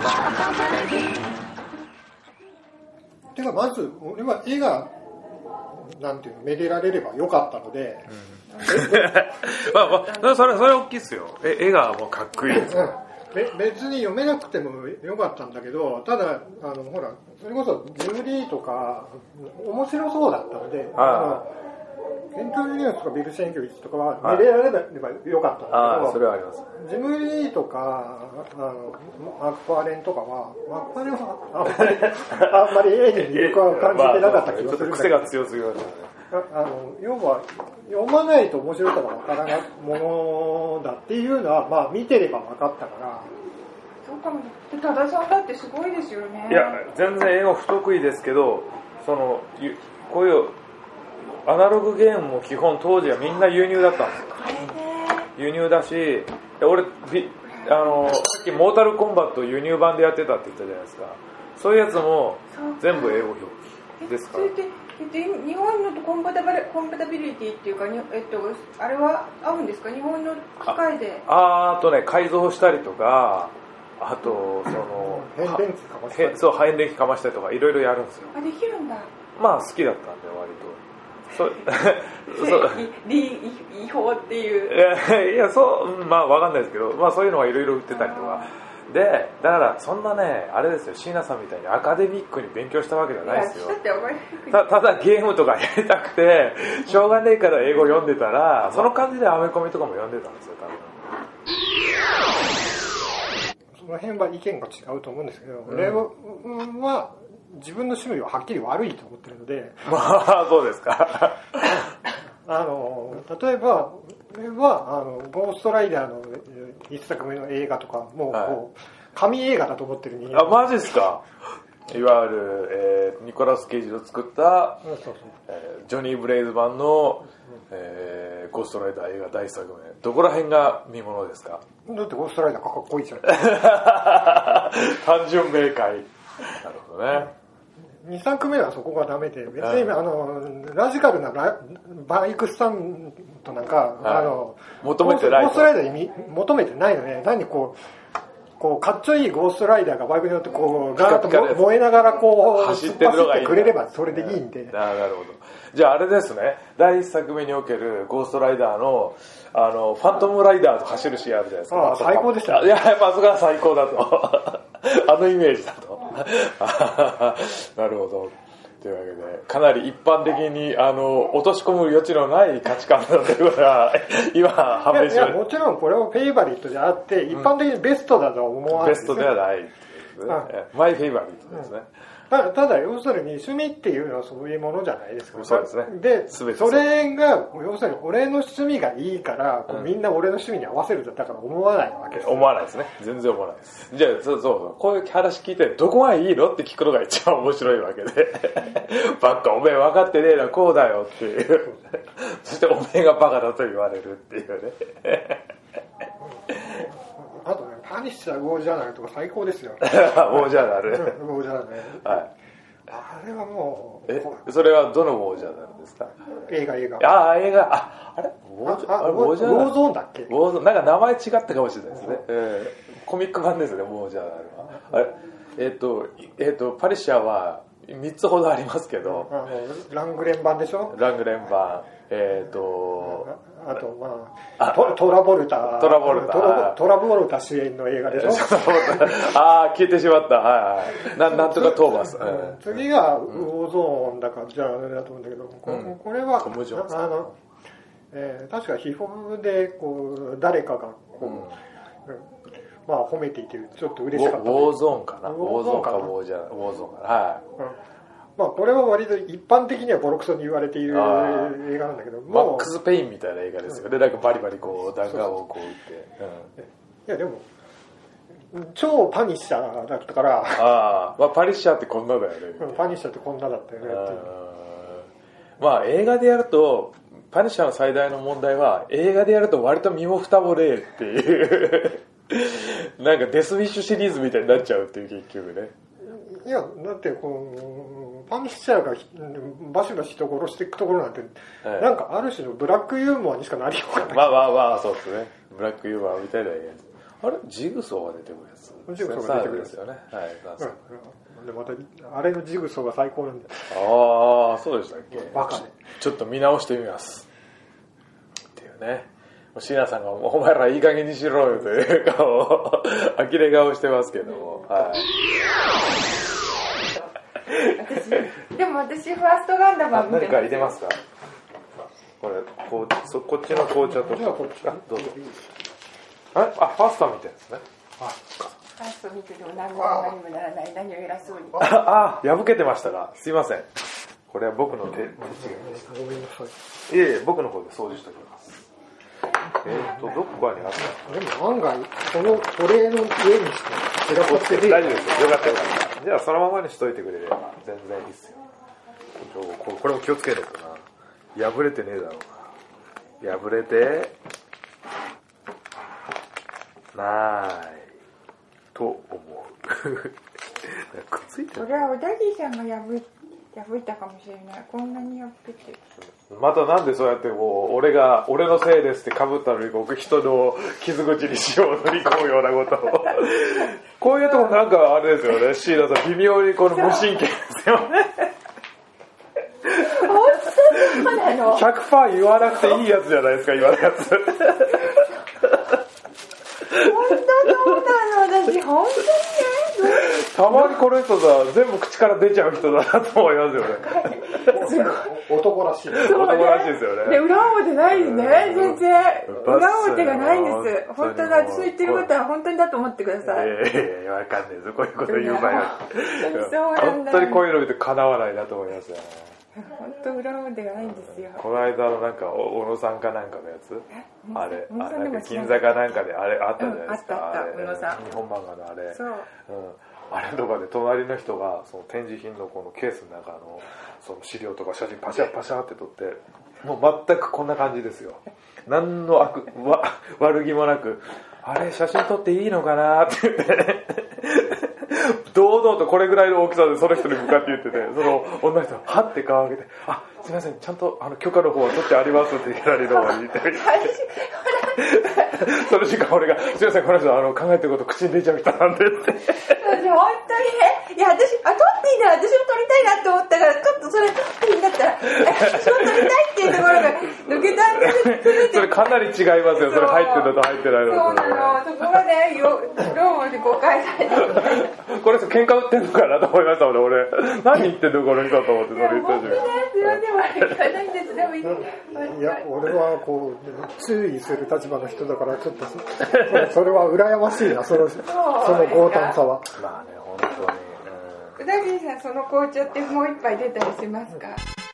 てかまず俺は絵がなんていうのめでられればよかったので、 まあそれ大きいっすよ。絵がもうかっこいいです。 別に読めなくてもよかったんだけど、ただほらそれこそジムリーとか面白そうだったので、ケント・ウィリアムスとかビル・シェンキョビッチとかはめでられればよかったんだけど、 それはあります。 ジムリーとかマクファーレンとかはマクファーレンはあんまり絵に魅力は感じてなかった気がするんだけど、 癖が強すぎましたね。 要は読まないと面白さがわからないものだっていうのは、まあ見てれば分かったから。 そうかも。多田さんだってすごいですよね。 いや全然英語不得意ですけど、こういうアナログゲームも基本当時はみんな輸入だったんですよ。輸入だし、俺さっきモータルコンバット輸入版でやってたって言ったじゃないですか。そういうやつも全部英語表記ですから。 日本のとコンパタビリティっていうか、あれは合うんですか？日本の機械で。 改造したりとか、あと変電気かましたり。 変電気かましたりとかいろいろやるんですよ。 できるんだ。 まあ好きだったんで割と。 違法っていう。 いやまあわかんないですけど、まあそういうのがいろいろ売ってたりとか。で、だからそんなね、あれですよ、椎名さんみたいにアカデミックに勉強したわけじゃないですよ。ただゲームとかやりたくて、しょうがねえから英語読んでたら、その感じでアメコミとかも読んでたんですよ、多分。 その辺は意見が違うと思うんですけど、俺は自分の趣味ははっきり悪いと思ってるので。 まあ、そうですか。 例えば、俺はゴーストライダーの一作目の映画とかもう神映画だと思ってる人間。 マジですか。いわゆる、ニコラス・ケイジの作った、ジョニー・ブレイズ版の、ゴーストライダー映画第一作目。どこら辺が見ものですか？ だってゴーストライダーかっこいいじゃん。 単純明快。なるほどね。 2作目はそこがダメで、別にラジカルなバイクスタントなんか、 求めてない。 ゴーストライダーに求めてないのね。何こうかっちょいいゴーストライダーがバイクに乗ってガーッと燃えながら走ってるのがいい。 くれればそれでいいんで。 なるほど。じゃああれですね。第一作目におけるゴーストライダーのファントムライダーと走るシーンあるじゃないですか。 最高でした。 いや、やっぱそこは最高だと。あのイメージだと。なるほど。というわけで、かなり一般的に落とし込む余地のない価値観なので、今判明しました。 いやもちろんこれはフェイバリットであって、一般的にベストだとは思わないです、ね。 ベストではない。マイフェイバリットですね。 ただ要するに趣味っていうのはそういうものじゃないですか。 そうですね。 で、それが要するに俺の趣味がいいから、みんな俺の趣味に合わせるだから思わないわけです。 思わないですね。全然思わないです。じゃあこういう話聞いてどこがいいのって聞くのが一番面白いわけで、バカおめえ分かってねえなこうだよっていう、そしておめえがバカだと言われるっていうね。 あとね、パニッシャー・ウォージャーナルとか最高ですよ。 ウォージャーナル。 ウォージャーナルね。 はい。 あれはもう。それはどのウォージャーナルですか？ 映画。 映画。あれウォージャーナル。 ウォーゾーンだっけ？ ウォーゾーン。なんか名前違ったかもしれないですね。コミック版ですね、ウォージャーナルは。パリッシャーは3つほどありますけど。 ラングレン版でしょ？ ラングレン版。 あとトラボルタ主演の映画でしょ。 消えてしまった。なんとかトーマス。 次がウォーゾーンだからじゃああれだと思うんだけど、これは確か秘宝で誰かがまあ褒めていてちょっと嬉しかった。 ウォーゾーンかな。ウォーゾーンかウォーゾーンかな。はい。 まあこれは割と一般的にはボロクソに言われている映画なんだけど、 マックス・ペインみたいな映画ですよね。なんかバリバリ弾丸を打って。 いやでも超パニッシャーだったから。 まあパニッシャーってこんなだよね。 パニッシャーってこんなだったよねっていう。 まあ映画でやるとパニッシャーの最大の問題は映画でやると割と身も蓋もねえっていうなんかデスウィッシュシリーズみたいになっちゃうっていう結局ね。 いやだってパニッシャーがバシバシ人殺していくところなんて、なんかある種のブラックユーモアにしかなりようがない。 まあそうですね。ブラックユーモアみたいなやつ。 あれジグソーが出てくるやつ。 ジグソーが出てくるですよね。はい。 でまたあれのジグソーが最高なんだよ。 ああ、そうでしたっけ。 バカで。 ちょっと見直してみます。っていうね。椎名さんがお前らいい加減にしろよという顔、呆れ顔してますけども。はい。 でも私ファーストガンダムは見て何か入れますか。これこっちの紅茶と。どうぞ。ファーストみたいですね。 ファースト見てても何にもならない。何を偉そうに。 破けてましたが、すいません。これは僕の手違いでした。 ごめんなさい。 いえいえ、僕の方で掃除しておきます。どこにあった。 でも案外このトレーの上にして散らかってて大丈夫ですよ。よかったよかった。じゃあそのままにしといてくれれば全然いいですよ。これも気をつけないとな。破れてねえだろうな。破れてないと思う。くっついてる。 これは小田切さんが破いたかもしれない。こんなに破ってて。 またなんでそうやってこう俺のせいですって被ったのに僕人の傷口に塩を塗り込むようなことをこういうとこなんかあれですよね。椎名さん微妙にこの無神経ですよね。 本当にそうなの。 100% 言わなくていいやつじゃないですか今のやつ。 本当そうなの。私本当にね。 たまにこの人さ全部口から出ちゃう人だなと思いますよね。 男らしい。 男らしいですよね。 で裏表ないですね。全然裏表がないんです。本当だ。私言ってることは本当にだと思ってください。 わかんないです。こういうこと言う場合は本当にこういうの見てかなわないなと思いますよね。 本当裏表がないんですよ。 この間のなんか小野さんかなんかのやつあれなんか銀座かなんかであれあったじゃないですか。 あった小野さん。 日本漫画のあれ。 そう。 あれとかで隣の人がその展示品のこのケースの中のその資料とか写真パシャパシャって撮ってもう全くこんな感じですよ。何の悪気もなくあれ写真撮っていいのかなって言って堂々とこれぐらいの大きさでその人に向かって言っててその女の人はって顔を上げてすいませんちゃんと許可の方は取ってありますっていきなりの方に言ってその時間俺がすいませんこの人考えてること口に出ちゃう人なんでって本当にね。いや私撮っていいなら私も撮りたいなって思ったからちょっとそれいいんだったら私も撮りたいっていうところが抜けたんですそれかなり違いますよ。それ入ってるのと入ってないのと。 そうなの。そこがねどうも誤解されてこれ喧嘩売ってんのかなと思いましたもんね。俺何言ってんのこの人と思ってそれ言ったじゃん。 すいません悪いないんですでもいや俺はこう注意する立場の人だからちょっとそれは羨ましいなその強胆さは。 まあね本当に。 小田切さんその紅茶ってもう一杯出たりしますか？